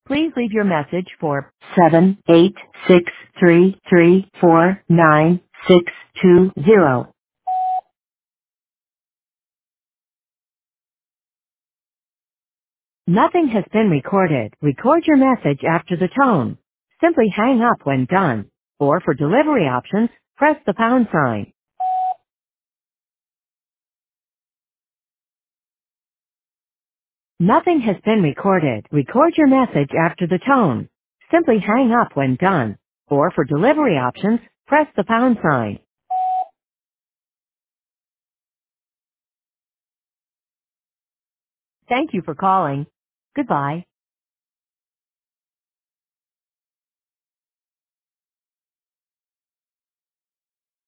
Please leave your message for 78633499620. Nothing has been recorded. Record your message after the tone. Simply hang up when done. Or for delivery options, press the pound sign. Nothing has been recorded. Record your message after the tone. Simply hang up when done. Or for delivery options, press the pound sign. Thank you for calling. Goodbye.